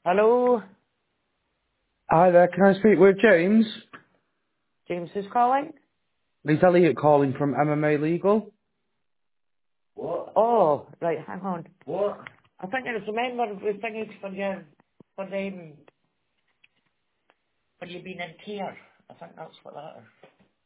Hello, Hi there, can I speak with James? James is calling. It's Elliot calling from MMA Legal. What? Oh, right, hang on. What? I think I just remember the thing is for them, when you've been in care. I think that's what that is.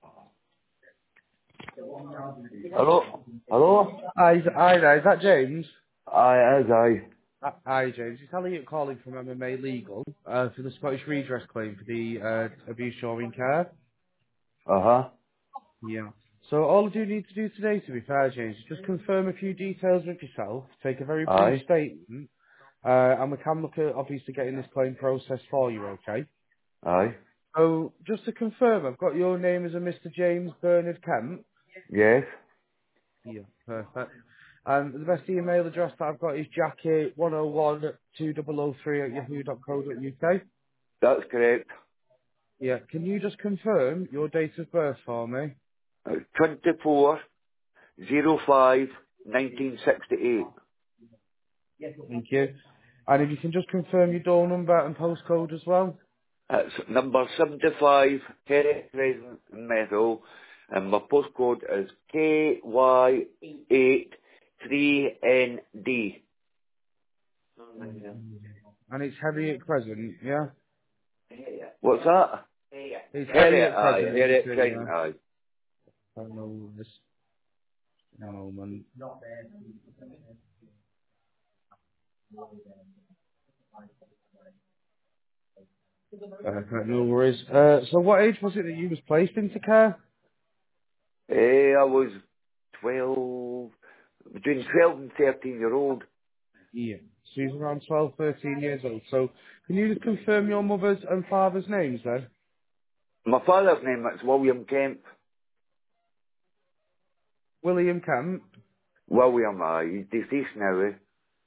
Hello? Hello? Hi there, is that James? Aye, is aye. Hi James, it's Elliot calling from MMA Legal for the Scottish redress claim for the abuse during care. Uh-huh. Yeah. So all I do need to do today, to be fair James, is just confirm a few details with yourself, take a very brief Aye. statement, and we can look at obviously getting this claim processed for you, okay? Aye. So just to confirm, I've got your name as a Mr. James Bernard Kemp. Yes, Yeah, perfect. The best email address that I've got is jackie101200 at yahoo.co.uk. that's correct. Yeah, can you just confirm your date of birth for me? 24/05/1968. Thank you. And if you can just confirm your door number and postcode as well? It's number 75, Terry Crescent Meadow, and my postcode is KY83ND. And it's Harriet Crescent, yeah? What's that? It's Harriet, Harriet aye, Crescent, isn't Harriet it? Crescent, Yeah. aye. I don't know this moment. No worries. So what age was it that you was placed into care? I was 12, between 12 and 13 year old. Yeah. So he's around 12, 13 years old. So can you just confirm your mother's and father's names then? My father's name is William Kemp. William Kemp. William, aye, he's deceased now, eh?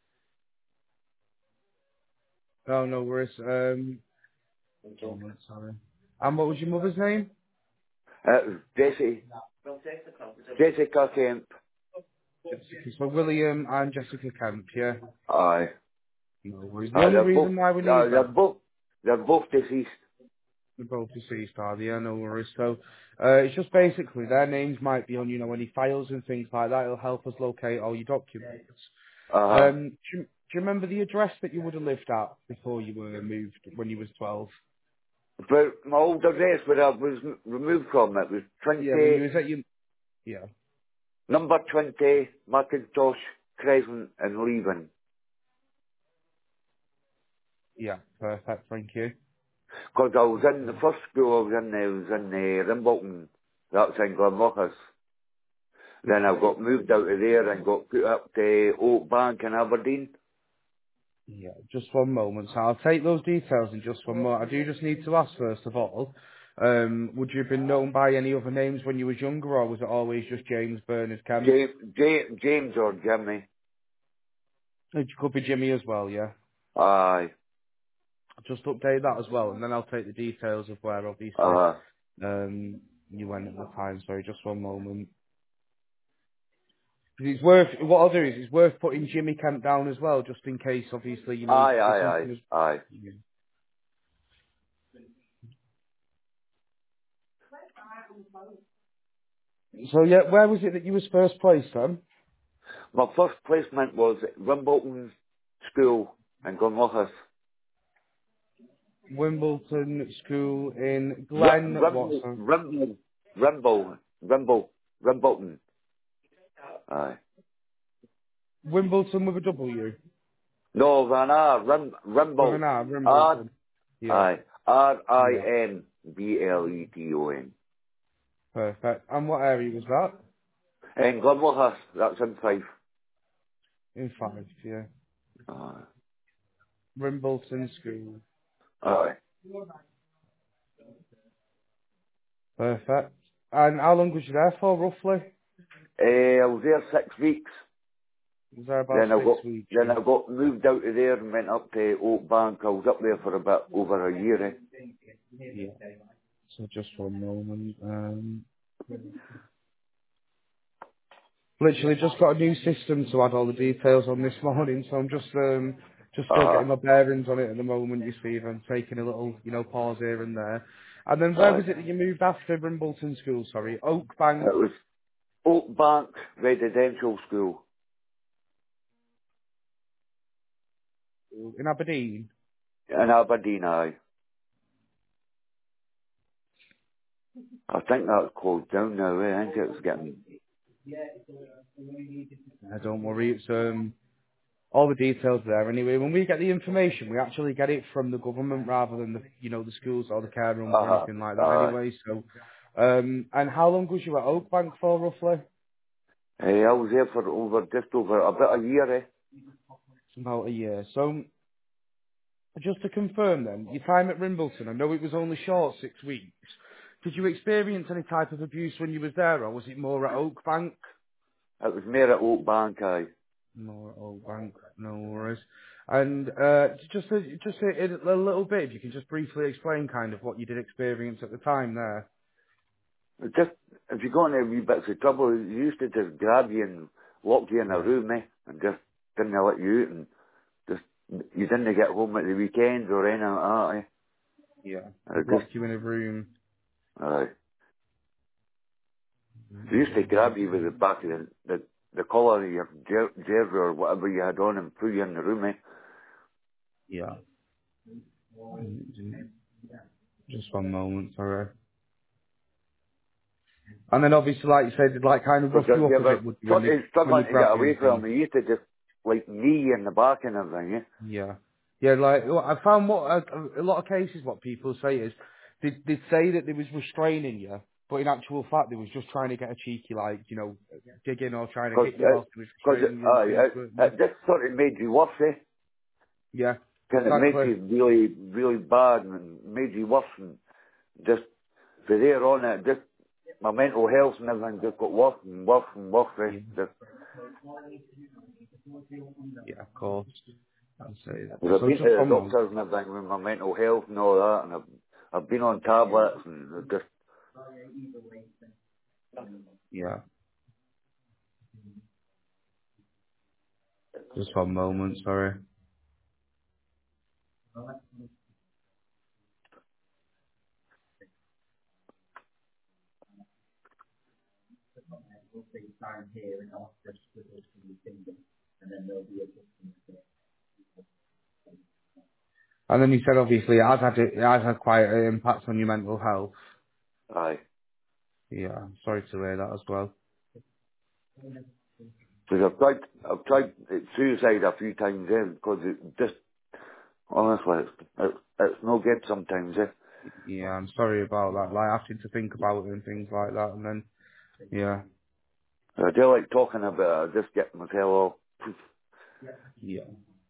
Oh, no worries. Oh, no, sorry. And what was your mother's name? Jessie, Jessica Kemp. Jessica. So William and Jessica Kemp, yeah? Aye. No worries. The only reason why we need They're that, both, they're both deceased. they're both deceased, are they? Yeah, no worries. So it's just basically their names might be on, any files and things like that. It'll help us locate all your documents. Uh-huh. Do you remember the address that you would have lived at before you were moved when you was 12? But my old address where I was removed from it was Yeah, when you 20, was at your... Yeah. number 20, Macintosh Crescent in Leven. Yeah, perfect, thank you. Because I was in the first school I was in Rimbleton. That's in Glenrothes. Then I got moved out of there and got put up to Oak Bank in Aberdeen. Yeah, just one moment. So I'll take those details in just one more. I do just need to ask first of all, would you have been known by any other names when you was younger, or was it always just James Bernard Kemp? James or Jimmy. It could be Jimmy as well, yeah. Aye. Just update that as well, and then I'll take the details of where obviously Uh, you went at the time. Sorry, just one moment. 'Cause it's worth, what I'll do is it's worth putting Jimmy Kemp down as well, just in case obviously, aye, if aye, something aye, was... aye. So yeah, where was it that you was first placed then? My first placement was at Wimbledon School in Glenrothes. Wimbledon School in Glen Rimble, Watson. Rimble, Rimble, Rimble, Rimbleton. Aye. Wimbledon with a W. No, Van R, With an Rimble. R, R, Wimbledon. Yeah, aye. yeah. Rimble. Perfect. And what area was that? In Glenrothes, that's in Fife. In Fife, yeah. Aye. Wimbledon School. Aye. Perfect. And how long was you there for, roughly? I was there 6 weeks. Was there about Then I 6 got weeks, then yeah? I got moved out of there and went up to Oak Bank. I was up there for about over a year. Eh? Yeah. So just one moment. Literally just got a new system to add all the details on this morning, so I'm just Just still Uh-huh. getting my bearings on it at the moment, you see, I'm taking a little, pause here and there. And then where Aye. was it that you moved after Brimbleton School, sorry? Oak Bank It was Oak Bank Residential School in Aberdeen? in Aberdeen, aye. I think that's closed down now, I think it's getting... Don't worry, it's all the details there. Anyway, when we get the information, we actually get it from the government rather than the schools or the care homes or Uh-huh. anything like that. Aye. Anyway, so and how long was you at Oak Bank for roughly? Hey, I was there for just over about a year, eh? About a year. So just to confirm then, your time at Rimbleton, I know it was only short, 6 weeks. Did you experience any type of abuse when you was there, or was it more at Oak Bank? It was more at Oak Bank, aye. More at Oak Bank, no worries. And a little bit, if you can just briefly explain kind of what you did experience at the time there. It just, if you got in a wee bits of trouble, you used to just grab you and lock you in a Yeah. room, eh? And just didn't let you out and just, you didn't get home at the weekends or anything like Yeah. that, eh? They'd It lock just, you in a room. aye. They used to grab you with the back of the collar of your jersey or whatever you had on and put you in the room, eh? Yeah. Just one moment, sorry. And then obviously, like you said, they'd like kind of rough Because you they up a were bit, would you, when when they struggling to get grab you away and from things. me. He used to just, like, knee you in the back and everything, eh? Yeah. Yeah, like, well, I found what, a lot of cases what people say is, they'd say that they was restraining you, but in actual fact they was just trying to get a cheeky, like, dig in or trying to Because hit you whilst they was restraining you and things, weren't they? it just sort of made you worse, eh? Yeah, Kind of made exactly. you really, really bad and made you worse and just, from there on it, just, my mental health and everything just got worse and worse and worse, eh? Yeah, Just, yeah, of course. I'll say that. because I've So been to just the one moment. doctors and everything with my mental health and all that, and I've been on tablets and it just, Yeah, just one moment, sorry. And then you said obviously it has had quite an impact on your mental health. aye. Yeah, I'm sorry to hear that as well. Because I've tried suicide a few times, eh? Because it just, honestly, it's no good sometimes, eh? Yeah, I'm sorry about that. Like having to think about it and things like that, and then yeah, I do like talking about it, I just get myself off. yeah.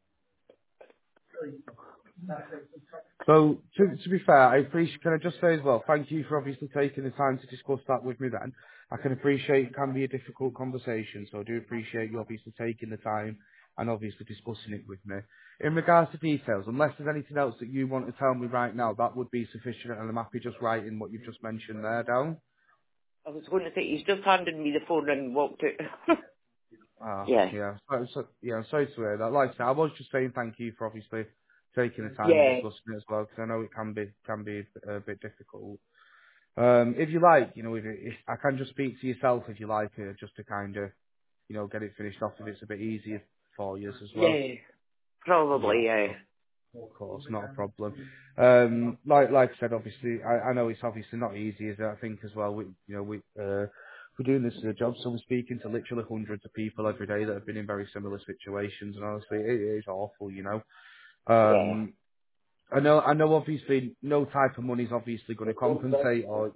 So to be fair, I appreciate. Can I just say as well, thank you for obviously taking the time to discuss that with me. Then I can appreciate it can be a difficult conversation, so I do appreciate you obviously taking the time and obviously discussing it with me. In regards to details, unless there's anything else that you want to tell me right now, that would be sufficient, and I'm happy just writing what you've just mentioned there down. I was going to say, he's just handed me the phone and walked out. Ah, yeah. yeah. Yeah, I'm sorry to hear that. Like I said, I was just saying thank you for obviously taking the time and Yeah. discussing it as well, because I know it can be a bit difficult. If you like, if I can just speak to yourself if you like, just to kind of, get it finished off if it's a bit easier for you as well. Yeah. Yeah, Probably, yeah. of course, not a problem. Like I said, obviously, I know it's obviously not easy, as I think as well. We're doing this as a job, so we're speaking to literally hundreds of people every day that have been in very similar situations, and honestly, it is awful. Yeah. Um, I know. Obviously, no type of money is obviously going to compensate or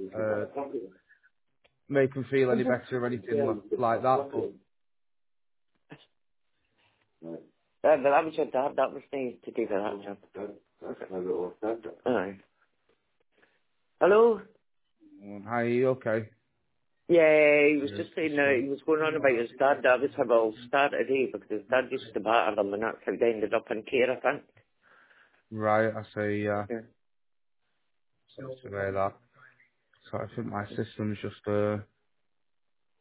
make them feel any better or anything like that. But That was your dad. That was nice to give her that job. Aye. Hello? hi, okay. Yeah, he was Yes, just saying so- he was going on about his dad. That was how I'll start today because his dad used to batter him and that's how they ended up in care, I think. Right, I say, Yeah. sorry to hear that. So I think my system's just,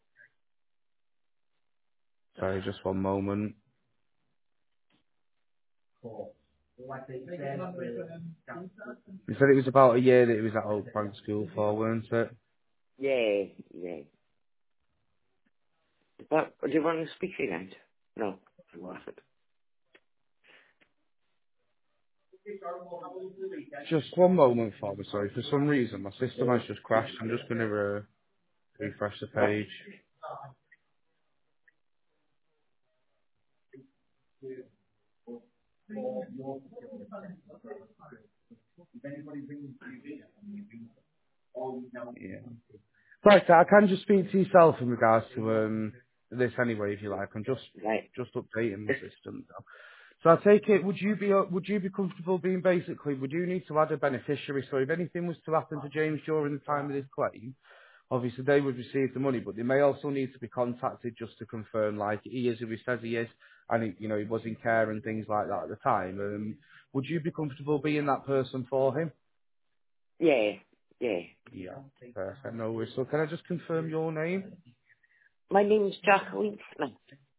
sorry, just one moment. You said it was about a year that he was at Oak Bank School for, weren't it? Yeah, yeah. But, do you want to speak again? No. Just one moment for me, sorry. For some reason, my system has just crashed. I'm just going to refresh the page. Yeah. Right, so I can just speak to yourself in regards to this anyway, if you like. I'm Right. just updating the system now. So I take it, would you be comfortable being basically, would you need to add a beneficiary? So if anything was to happen to James during the time of this claim, obviously they would receive the money, but they may also need to be contacted just to confirm, like, he is who he says he is, and he, he was in care and things like that at the time. Would you be comfortable being that person for him? Yeah, yeah. Yeah, perfect. No worries. So can I just confirm your name? My name's Jacqueline Smith.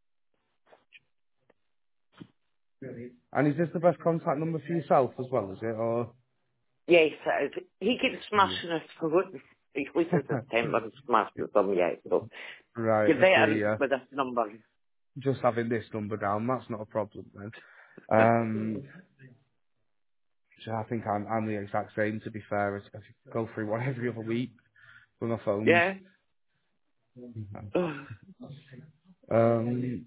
And is this the best contact number for yourself as well, is it? Or Yes, it is. He keeps yeah. smashing us for what he's waiting September and smashed with them yet, so Right, you're I see. better with this number. Just having this number down, that's not a problem then. So I think I'm the exact same. To be fair, I go through one every other week with my phones. Yeah? Um,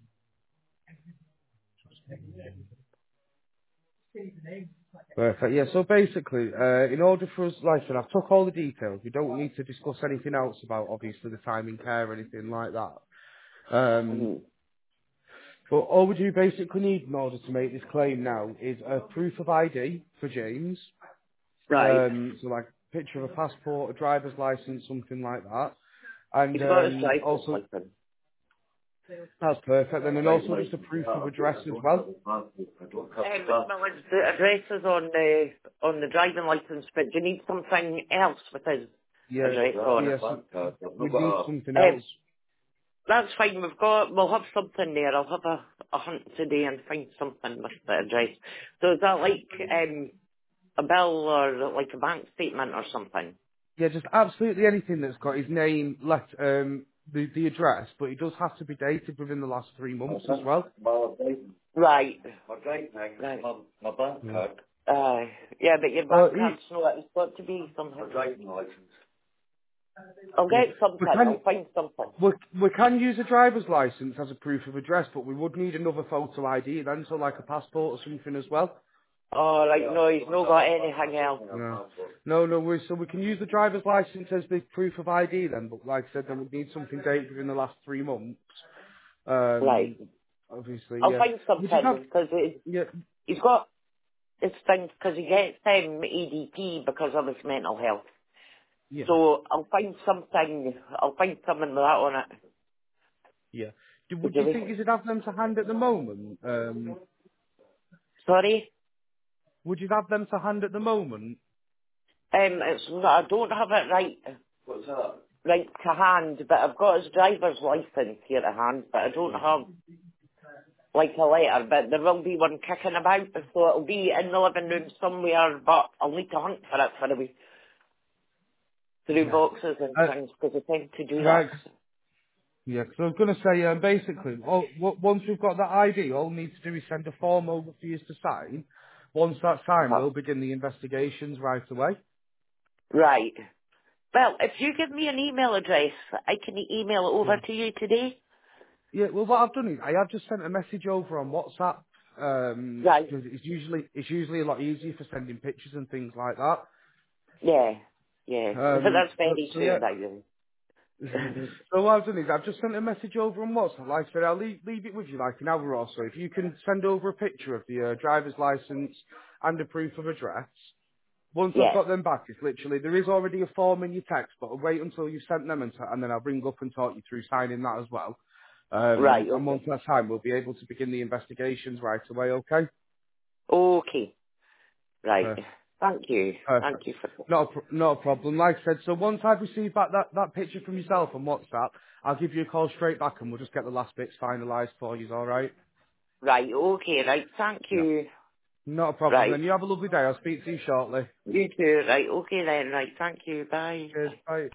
Perfect. Yeah. So basically, in order for us, like I said, I've took all the details. We don't need to discuss anything else about obviously the time in care or anything like that. Mhm. But all we do basically need in order to make this claim now is a proof of ID for James. Right. So like a picture of a passport, a driver's license, something like that. And He's got his driver's also, license. that's perfect. And then also just a proof of address as well. Well, the address is on the driving license, but do you need something else with his Yeah, address on yes, it? we need something else. That's fine. We'll have something there. I'll have a hunt today and find something with the address. So is that like a bill or like a bank statement or something? Yeah, just absolutely anything that's got his name, the address, but it does have to be dated within the last 3 months as well. Right. My bank Yeah. card. Yeah, but your Uh, bank he, card's not. It's got to be something. My driving license. I'll yeah. get something. we can I'll find something. we, we can use a driver's license as a proof of address, but we would need another photo ID then, so like a passport or something as well. Oh, right, no, he's not got anything else. No, no worries. So we can use the driver's license as the proof of ID then, but like I said, then we need something dated within the last 3 months. Right. Obviously, I'll yeah. find Would you have? something, because Yeah, he's got his things, because he gets EDP because of his mental health. yeah, So I'll find something with that on it. yeah. Would Would you you- think you should have them to hand at the moment? Sorry? Would you have them to hand at the moment? It's not, I don't have it What's that? right to hand, but I've got his driver's license here to hand, but I don't have like a letter, but there will be one kicking about, so it'll be in the living room somewhere, but I'll need to hunt for it for a wee through Yeah. boxes and Uh, things, because I tend to do that. right. Yeah, because I was going to say, basically, once we've got that ID, all we need to do is send a form over for you to sign. Once that's signed, Uh-huh. we'll begin the investigations right away. Right. Well, if you give me an email address, I can email it over Yeah. to you today. Yeah, well, what I've done is I have just sent a message over on WhatsApp, Right. because it's usually a lot easier for sending pictures and things like that. Yeah. Yeah. That's So, very so true, yeah. that you. So what I've done is I've just sent a message over on WhatsApp. Like I said, I'll leave it with you like an hour or so. If you can send over a picture of the driver's license and a proof of address. Once I've Yeah. got them back, it's literally, there is already a form in your text, but I'll wait until you've sent them and then I'll bring up and talk you through signing that as well. Right, And once okay. that's time, we'll be able to begin the investigations right away, okay? Okay. Right. Perfect. Thank you. Perfect. Thank you for that. Not a problem. Like I said, so once I've received back that picture from yourself on WhatsApp, I'll give you a call straight back and we'll just get the last bits finalised for you, alright? Right, okay, right. Thank Yeah. you. Not a problem. Right. Then you have a lovely day. I'll speak to you shortly. You too. Right. Okay then. Right. Thank you. Bye. Cheers. Bye.